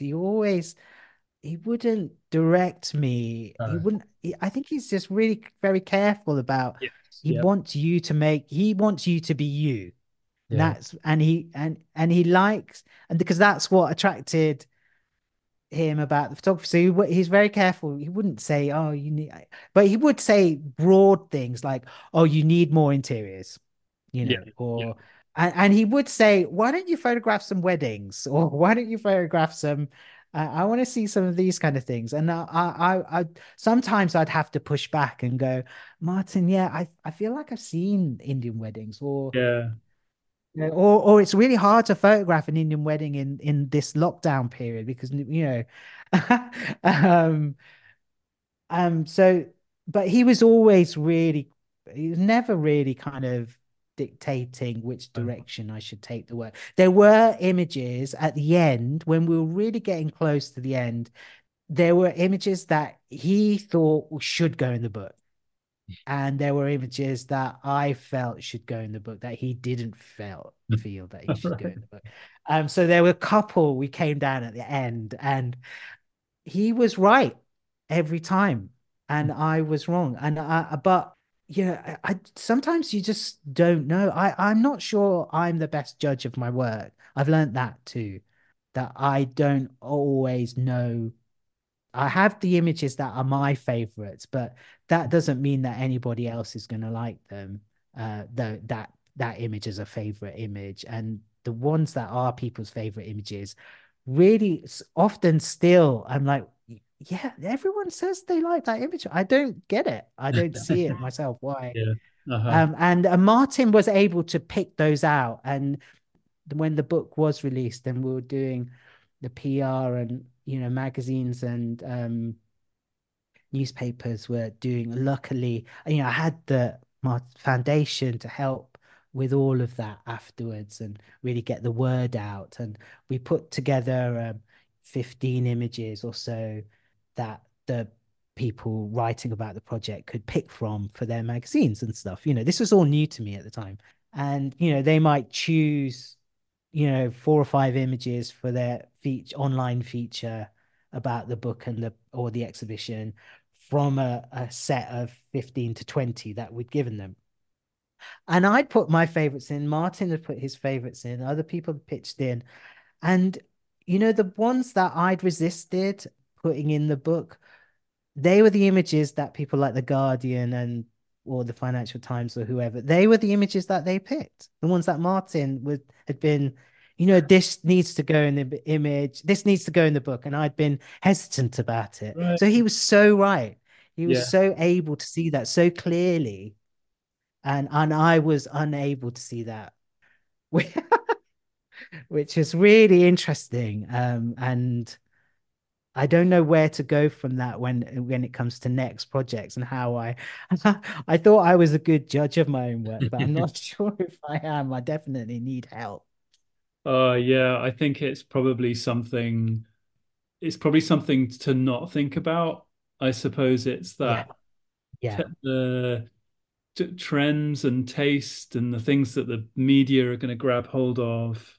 He wouldn't direct me. I think he's just really very careful about, Yes. Yeah. he wants you to be you. And Yeah. he likes, and because that's what attracted him about the photography. So he's very careful. He wouldn't say, "Oh, you need," but he would say broad things like, "Oh, you need more interiors," Yeah. Yeah. or and he would say, "Why don't you photograph some weddings?" or "Why don't you photograph some?" I want to see some of these kind of things. And I sometimes I'd have to push back and go, Martin, yeah, I feel like I've seen Indian weddings, or Yeah. yeah, or it's really hard to photograph an Indian wedding in this lockdown period because um so but he was always really, he was never really kind of dictating which direction I should take the work. There were images at the end when we were really getting close to the end. There were images that he thought should go in the book. And there were images that I felt should go in the book that he didn't feel that he should go Right. in the book. So there were a couple we came down at the end, and he was right every time. and I was wrong. And but yeah, I sometimes you just don't know. I'm not sure I'm the best judge of my work. I've learned that too, that I don't always know. I have the images that are my favorites, but that doesn't mean that anybody else is going to like them. Though that image is a favorite image, and the ones that are people's favorite images, really often still, I'm like, yeah, everyone says they like that image. I don't get it. I don't see it myself. Why? Yeah. Uh-huh. And Martin was able to pick those out, and when the book was released, and we were doing the PR and magazines and newspapers were doing. Luckily, I had the my foundation to help with all of that afterwards and really get the word out. And we put together 15 images or so that the people writing about the project could pick from for their magazines and stuff. This was all new to me at the time. And, they might choose, 4 or 5 images for their online feature about the book and the exhibition from a set of 15 to 20 that we'd given them. And I'd put my favorites in, Martin had put his favorites in, other people had pitched in. And, the ones that I'd resisted putting in the book, they were the images that people like The Guardian and or the Financial Times or whoever, they were the images that they picked. The ones that Martin would had been, this needs to go in the image, this needs to go in the book. And I'd been hesitant about it. Right. So he was so right. He was Yeah. so able to see that so clearly. And I was unable to see that, which is really interesting. And I don't know where to go from that when it comes to next projects and how I thought I was a good judge of my own work, but I'm not sure if I am. I definitely need help. Yeah, I think it's probably something to not think about. I suppose it's Yeah, that yeah, the trends and taste and the things that the media are going to grab hold of.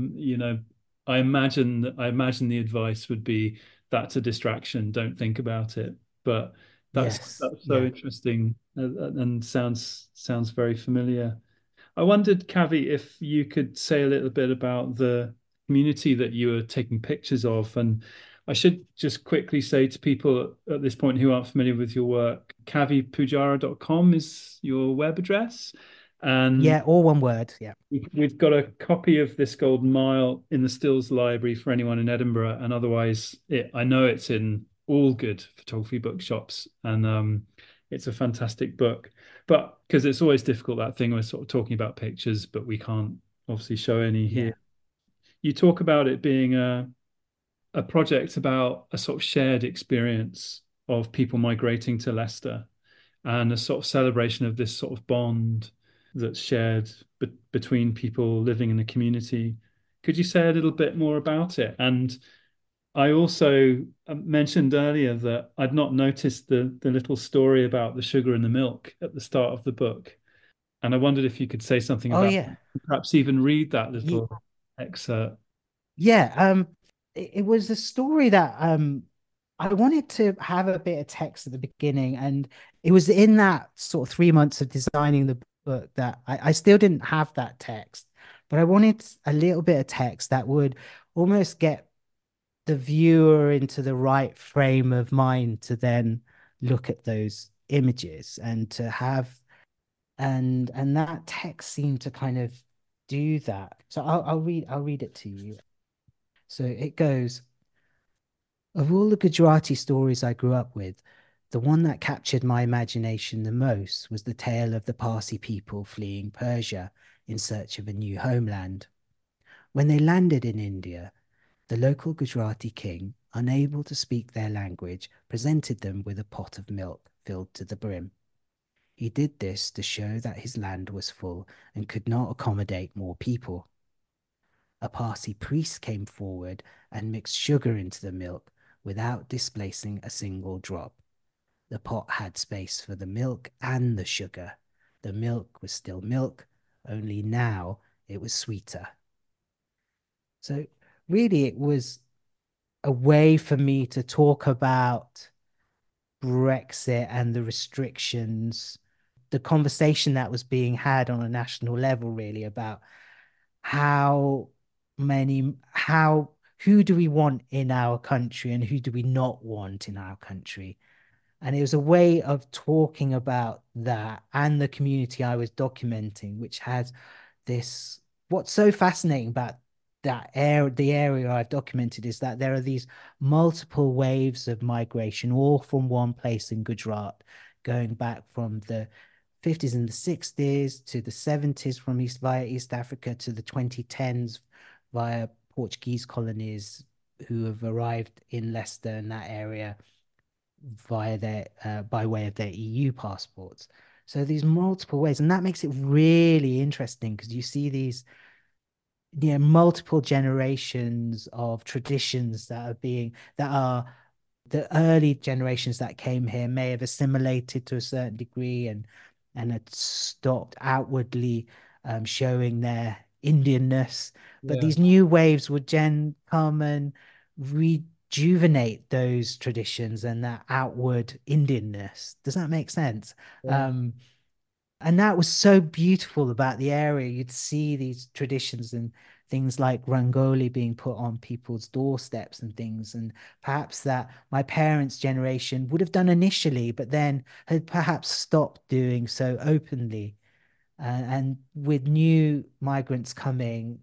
I imagine the advice would be that's a distraction. Don't think about it. But that's yes, that's so yeah, interesting and sounds very familiar. I wondered, Kavi, if you could say a little bit about the community that you were taking pictures of. And I should just quickly say to people at this point who aren't familiar with your work, kavipujara.com is your web address. And yeah. All one word. Yeah, we've got a copy of this Golden Mile in the Stills Library for anyone in Edinburgh. And otherwise, I know it's in all good photography bookshops. And it's a fantastic book. But because it's always difficult, that thing we're sort of talking about pictures, but we can't obviously show any here. yeah, You talk about it being a project about a sort of shared experience of people migrating to Leicester and a sort of celebration of this sort of bond that's shared between people living in the community. Could you say a little bit more about it? And I also mentioned earlier that I'd not noticed the little story about the sugar and the milk at the start of the book. And I wondered if you could say something oh about yeah, perhaps even read that Ye- little excerpt. yeah. It was a story that I wanted to have a bit of text at the beginning, and it was in that sort of 3 months of designing the book that I still didn't have that text, but I wanted a little bit of text that would almost get the viewer into the right frame of mind to then look at those images and to have and that text seemed to kind of do that. So I'll read it to you. So it goes, of all the Gujarati stories I grew up with, the one that captured my imagination the most was the tale of the Parsi people fleeing Persia in search of a new homeland. When they landed in India, the local Gujarati king, unable to speak their language, presented them with a pot of milk filled to the brim. He did this to show that his land was full and could not accommodate more people. A Parsi priest came forward and mixed sugar into the milk without displacing a single drop. The pot had space for the milk and the sugar. The milk was still milk, only now it was sweeter. So, really, it was a way for me to talk about Brexit and the restrictions, the conversation that was being had on a national level, really, about how how who do we want in our country and who do we not want in our country. And it was a way of talking about that and the community I was documenting, which has this. What's so fascinating about the area I've documented is that there are these multiple waves of migration, all from one place in Gujarat, going back from the 50s and the 60s to the 70s from via East Africa to the 2010s via Portuguese colonies who have arrived in Leicester and that area via their by way of their EU passports. So these multiple ways, and that makes it really interesting because you see these, multiple generations of traditions that are the early generations that came here may have assimilated to a certain degree and had stopped outwardly showing their Indianness, but Yeah. these new waves would then come and rejuvenate those traditions and that outward Indianness. Does that make sense? Yeah. Um, and that was so beautiful about the area. You'd see these traditions and things like Rangoli being put on people's doorsteps and things, and perhaps that my parents' generation would have done initially, but then had perhaps stopped doing so openly. And with new migrants coming,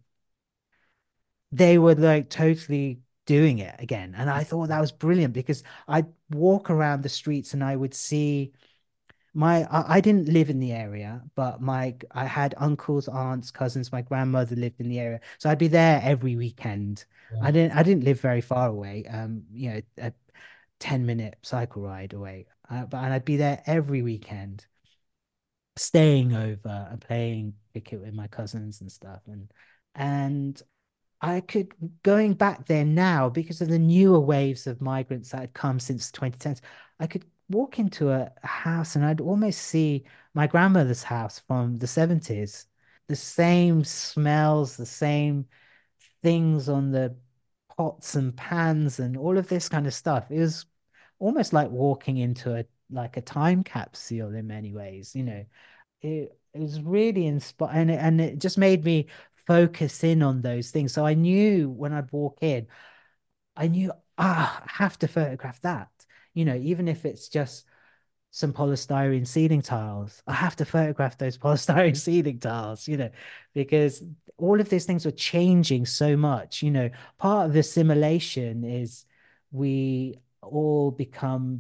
they were like totally doing it again. And I thought that was brilliant because I'd walk around the streets and I would see I didn't live in the area, but I had uncles, aunts, cousins. My grandmother lived in the area, so I'd be there every weekend. Yeah. I didn't live very far away. A 10-minute cycle ride away. And I'd be there every weekend, staying over and playing cricket with my cousins and stuff. And I could going back there now because of the newer waves of migrants that had come since the 2010s. I could walk into a house and I'd almost see my grandmother's house from the 70s. The same smells, the same things on the pots and pans and all of this kind of stuff. It was almost like walking into a time capsule in many ways, it was really inspiring and it just made me focus in on those things. So I knew when I'd walk in, I knew, I have to photograph that, even if it's just some polystyrene ceiling tiles. I have to photograph those polystyrene ceiling tiles, because all of these things were changing so much. Part of the assimilation is we all become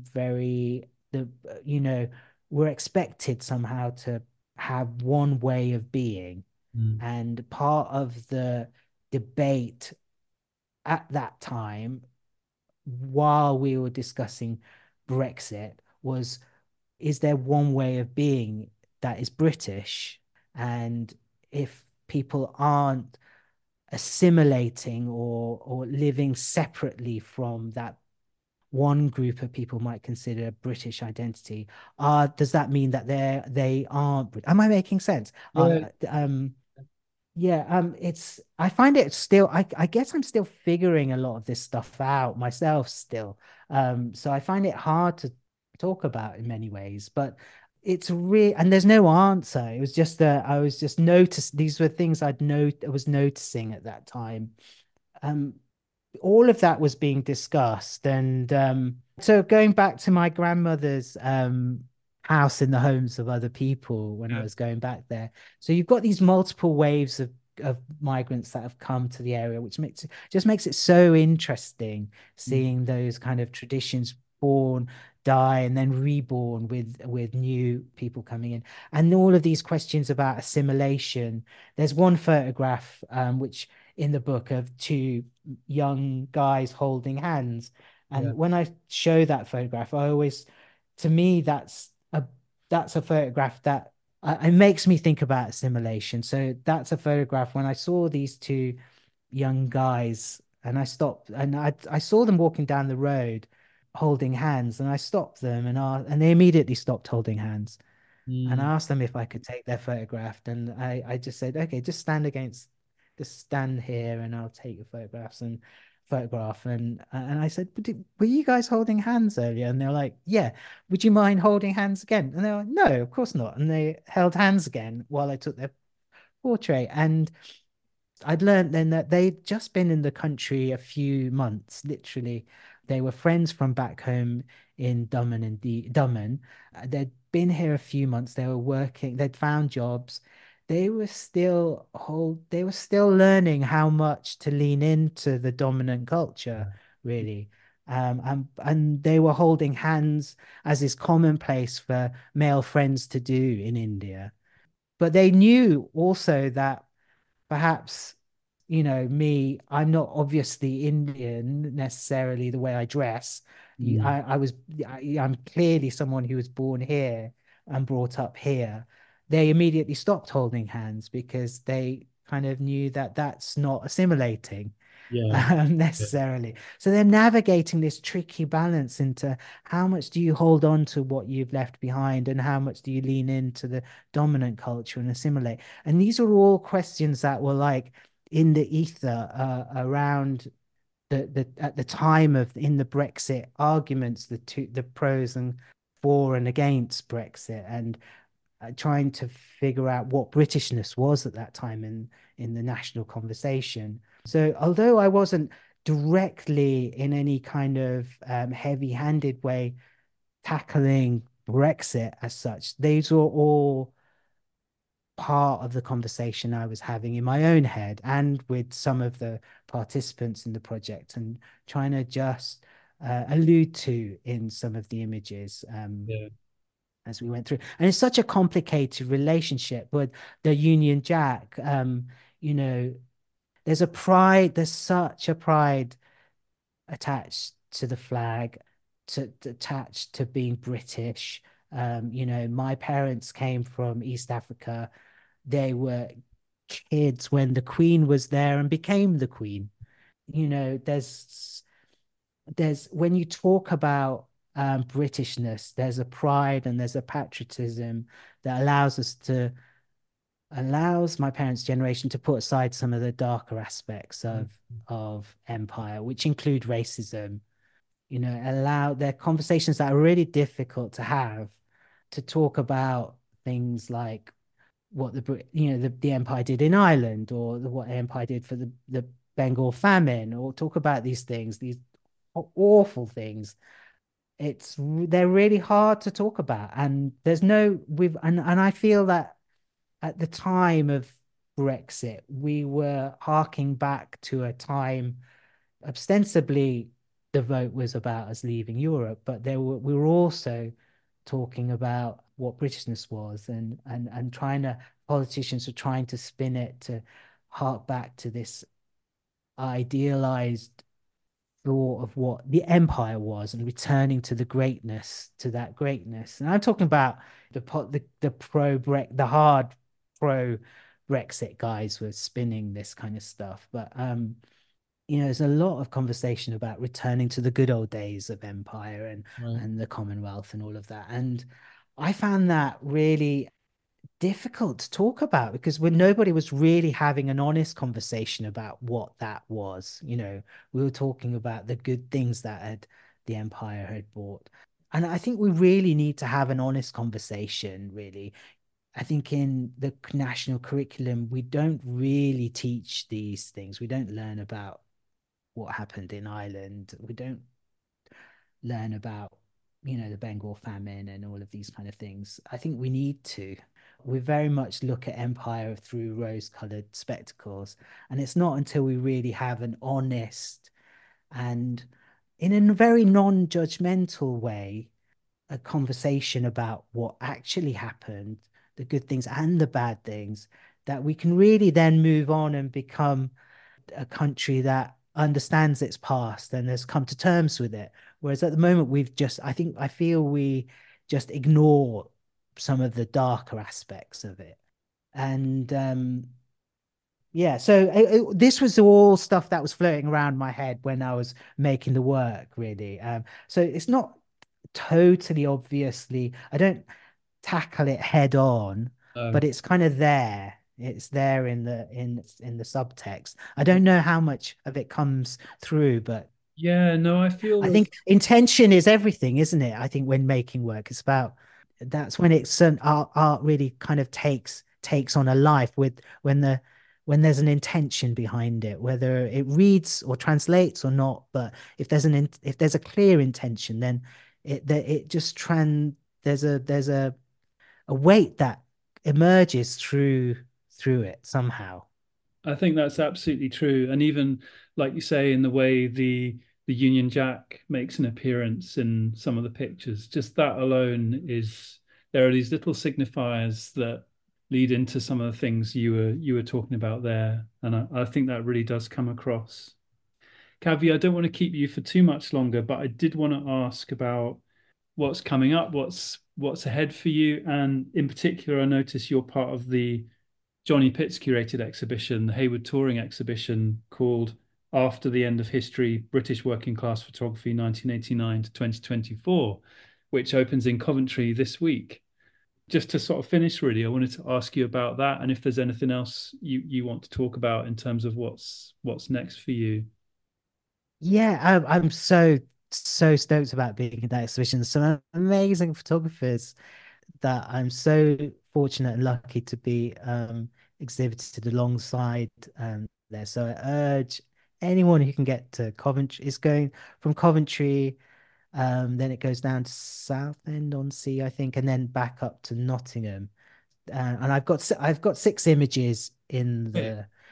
you know, we're expected somehow to have one way of being. Mm. And part of the debate at that time, while we were discussing Brexit, was is there one way of being that is British? And if people aren't assimilating or living separately from that one group of people might consider a British identity, does that mean that they aren't Am I making sense? Yeah. Yeah, I find it still I guess I'm still figuring a lot of this stuff out myself still. So I find it hard to talk about in many ways, but it's real and there's no answer. It was just that I was just noticed these were things I was noticing at that time. Um, all of that was being discussed. And so going back to my grandmother's house in the homes of other people when I Yeah. was going back there. So you've got these multiple waves of migrants that have come to the area, which makes it so interesting Mm. seeing those kind of traditions born, die, and then reborn with new people coming in. And all of these questions about assimilation. There's one photograph which in the book of two young guys holding hands. Yeah. And when I show that photograph, to me, that's a photograph that it makes me think about assimilation. So that's a photograph when I saw these two young guys, and I stopped, and I saw them walking down the road holding hands, and I stopped them, and they immediately stopped holding hands. And Mm. I asked them if I could take their photograph, and I just said, okay, just stand here and I'll take your photographs. And photograph, and I said, were you guys holding hands earlier? And they're like, yeah. Would you mind holding hands again? And they're like, no, of course not. And they held hands again while I took their portrait. And I'd learned then that they'd just been in the country a few months, literally. They were friends from back home in Dummen. They'd been here a few months. They were working, they'd found jobs. They were still learning how much to lean into the dominant culture, really. And they were holding hands as is commonplace for male friends to do in India. But they knew also that perhaps, I'm not obviously Indian necessarily the way I dress. Mm. I'm clearly someone who was born here and brought up here. They immediately stopped holding hands because they kind of knew that that's not assimilating Yeah. Yeah. necessarily. So they're navigating this tricky balance into how much do you hold on to what you've left behind and how much do you lean into the dominant culture and assimilate. And these are all questions that were like in the ether around the at the time of in the Brexit arguments, the pros and for and against Brexit, and trying to figure out what Britishness was at that time in the national conversation. So although I wasn't directly in any kind of heavy-handed way tackling Brexit as such, these were all part of the conversation I was having in my own head and with some of the participants in the project and trying to just allude to in some of the images. Yeah. As we went through. And it's such a complicated relationship with the Union Jack. You know, there's such a pride attached to the flag, attached to being British. My parents came from East Africa. They were kids when the Queen was there and became the Queen. There's when you talk about Britishness, there's a pride and there's a patriotism that allows my parents' generation to put aside some of the darker aspects Mm. of empire, which include racism. Allow their conversations that are really difficult to have to talk about things like what the empire did in Ireland or what the empire did for the Bengal famine, or talk about these things, these awful things. They're really hard to talk about, and there's no we've and I feel that at the time of Brexit we were harking back to a time ostensibly the vote was about us leaving Europe, but we were also talking about what Britishness was, and trying to politicians were trying to spin it to hark back to this idealized thought of what the empire was and returning to that greatness. And I'm talking about the hard pro Brexit guys were spinning this kind of stuff. But there's a lot of conversation about returning to the good old days of empire Right. and the Commonwealth and all of that. And I found that really difficult to talk about because when nobody was really having an honest conversation about what that was. We were talking about the good things that the empire had brought. And I think we really need to have an honest conversation, really. I think in the national curriculum, we don't really teach these things. We don't learn about what happened in Ireland. We don't learn about, the Bengal famine and all of these kind of things. I think we need to. We very much look at empire through rose-colored spectacles. And it's not until we really have an honest and in a very non-judgmental way, a conversation about what actually happened, the good things and the bad things, that we can really then move on and become a country that understands its past and has come to terms with it. Whereas at the moment, I feel we just ignore some of the darker aspects of it. And yeah, so this was all stuff that was floating around my head when I was making the work, really. So it's not totally obviously, I don't tackle it head on, Um, but it's kind of there. It's there in the subtext. I don't know how much of it comes through, but Yeah, no, I I feel as think intention is everything, isn't it? I think when making work, it's about that's when it's an art really kind of takes on a life with when there's an intention behind it, whether it reads or translates or not. But if there's a clear intention, then it just there's a weight that emerges through it somehow. I think that's absolutely true. And even like you say, in the way the Union Jack makes an appearance in some of the pictures, just that alone is there are these little signifiers that lead into some of the things you were talking about there. And I think that really does come across. Kavi, I don't want to keep you for too much longer, but I did want to ask about what's coming up, what's ahead for you. And in particular, I notice you're part of the Johnny Pitts curated exhibition, the Hayward Touring exhibition called After the End of History, British Working Class Photography 1989 to 2024, which opens in Coventry this week. Just to sort of finish, really, I wanted to ask you about that and if there's anything else you want to talk about in terms of what's next for you. Yeah, I'm so stoked about being in that exhibition. Some amazing photographers that I'm so fortunate and lucky to be exhibited alongside there. So I urge anyone who can get to Coventry. It's going from Coventry, then it goes down to Southend-on-Sea, I think, and then back up to Nottingham. And I've got 6 images in Great.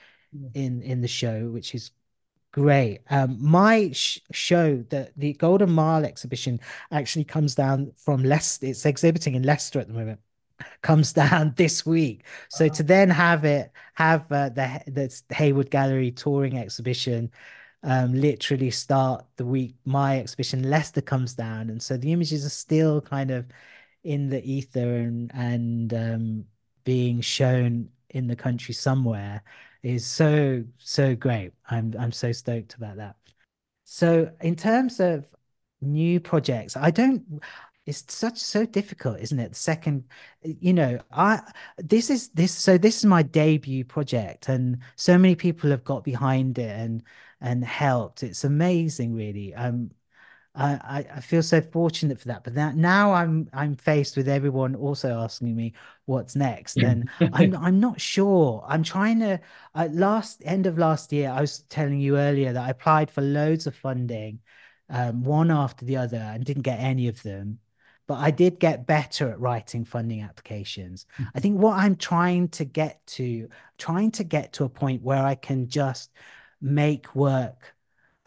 in the show, which is great. My sh show, the Golden Mile exhibition, actually comes down from Leicester. It's exhibiting in Leicester at the moment. Comes down this week. So to then have the Hayward Gallery touring exhibition, literally start the week my exhibition Leicester comes down, and so the images are still kind of in the ether and being shown in the country somewhere is so great. I'm so stoked about that. So in terms of new projects, I don't it's such so difficult, isn't it? The second, I this is my debut project and so many people have got behind it and helped. It's amazing, really. I feel so fortunate for that. But that now I'm faced with everyone also asking me what's next, and I'm not sure. I'm trying to last end of last year, I was telling you earlier that I applied for loads of funding, one after the other, and didn't get any of them. But I did get better at writing funding applications. I think what I'm trying to get to a point where I can just make work.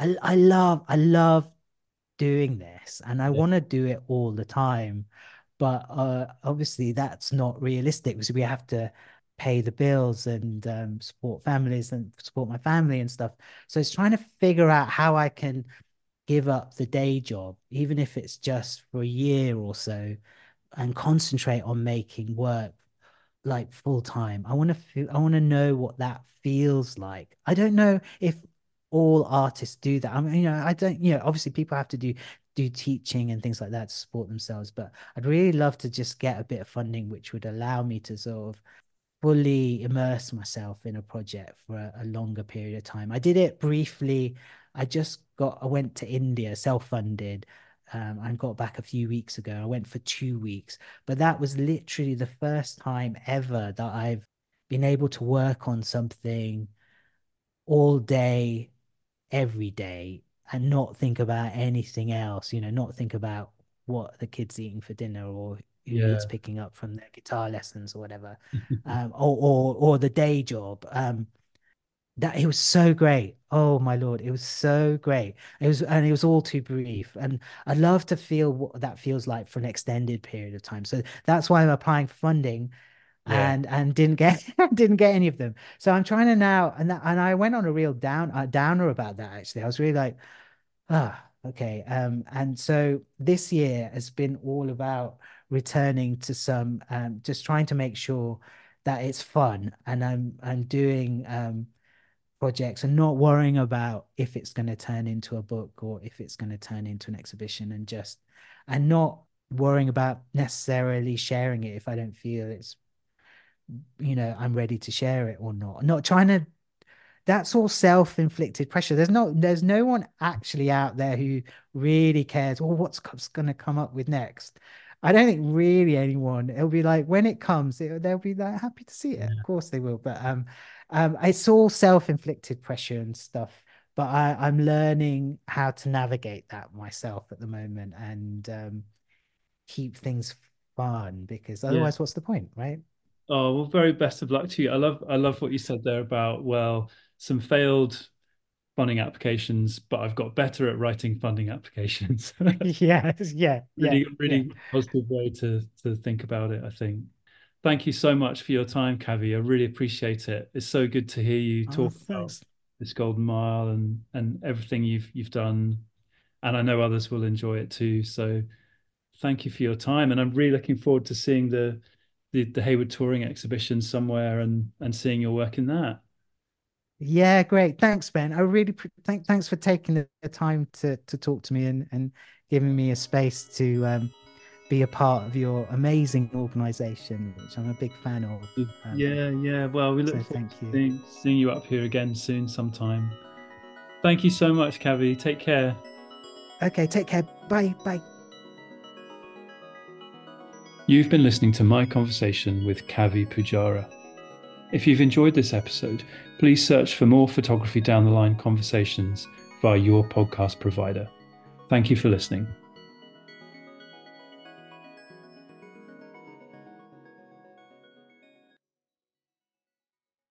I love doing this and I Yeah. want to do it all the time. But obviously that's not realistic because we have to pay the bills and support families and support my family and stuff. So it's trying to figure out how I can give up the day job, even if it's just for a year or so, and concentrate on making work like full time. I want to know what that feels like. I don't know if all artists do that. I mean, I don't, obviously people have to do teaching and things like that to support themselves, but I'd really love to just get a bit of funding which would allow me to sort of fully immerse myself in a project for a longer period of time. I did it briefly. I went to India self-funded, and got back a few weeks ago. I went for 2 weeks, but that was literally the first time ever that I've been able to work on something all day, every day, and not think about anything else, not think about what the kids eating for dinner or who needs Yeah. picking up from their guitar lessons or whatever, or the day job. That it was so great. Oh my Lord, it was so great. It was all too brief. And I'd love to feel what that feels like for an extended period of time. So that's why I'm applying for funding Yeah. and didn't get didn't get any of them. So I'm trying to now and I went on a real downer about that actually. I was really like, okay. And so this year has been all about returning to some just trying to make sure that it's fun and I'm doing projects and not worrying about if it's going to turn into a book or if it's going to turn into an exhibition and not worrying about necessarily sharing it if I don't feel I'm ready to share it or not. Not trying to, that's all self-inflicted pressure. There's no one actually out there who really cares, or what's going to come up with next. I don't think really anyone. It'll be like when it comes, they'll be like happy to see it. Of course they will. But it's all self-inflicted pressure and stuff. But I'm learning how to navigate that myself at the moment and keep things fun because Yeah. otherwise, what's the point, right? Oh, well, very best of luck to you. I love what you said there about, well, some failed funding applications, but I've got better at writing funding applications. Yeah, yeah, yeah, Really, yeah. really positive way to think about it, I think. Thank you so much for your time, Kavi. I really appreciate it. It's so good to hear you Oh, talk about thanks. this Golden Mile and everything you've done. And I know others will enjoy it too. So thank you for your time. And I'm really looking forward to seeing the Hayward Touring exhibition somewhere and seeing your work in that. Yeah, great. Thanks, Ben. I really thanks for taking the time to talk to me and giving me a space to be a part of your amazing organization, which I'm a big fan of. Yeah, yeah. Well, we look So forward thank to you. seeing you up here again soon sometime. Thank you so much, Kavi. Take care. Okay, take care. Bye. Bye. You've been listening to my conversation with Kavi Pujara. If you've enjoyed this episode, please search for more Photography Down the Line conversations via your podcast provider. Thank you for listening.